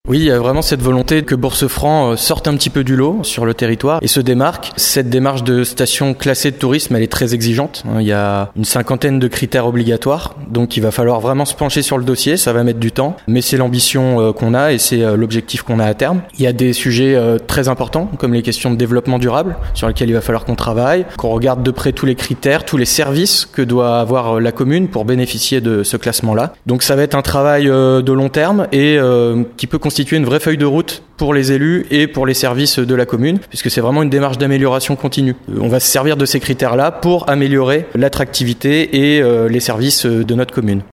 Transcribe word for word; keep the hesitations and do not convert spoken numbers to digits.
Oui, il y a vraiment cette volonté que Bourse-Franc sorte un petit peu du lot sur le territoire et se démarque. Cette démarche de station classée de tourisme, elle est très exigeante. Il y a une cinquantaine de critères obligatoires, donc il va falloir vraiment se pencher sur le dossier, ça va mettre du temps, mais c'est l'ambition qu'on a et c'est l'objectif qu'on a à terme. Il y a des sujets très importants, comme les questions de développement durable, sur lesquels il va falloir qu'on travaille, qu'on regarde de près tous les critères, tous les services que doit avoir la commune pour bénéficier de ce classement-là. Donc ça va être un travail de long terme et euh, qui peut constituer une vraie feuille de route pour les élus et pour les services de la commune, puisque c'est vraiment une démarche d'amélioration continue. On va se servir de ces critères-là pour améliorer l'attractivité et euh, les services de notre commune.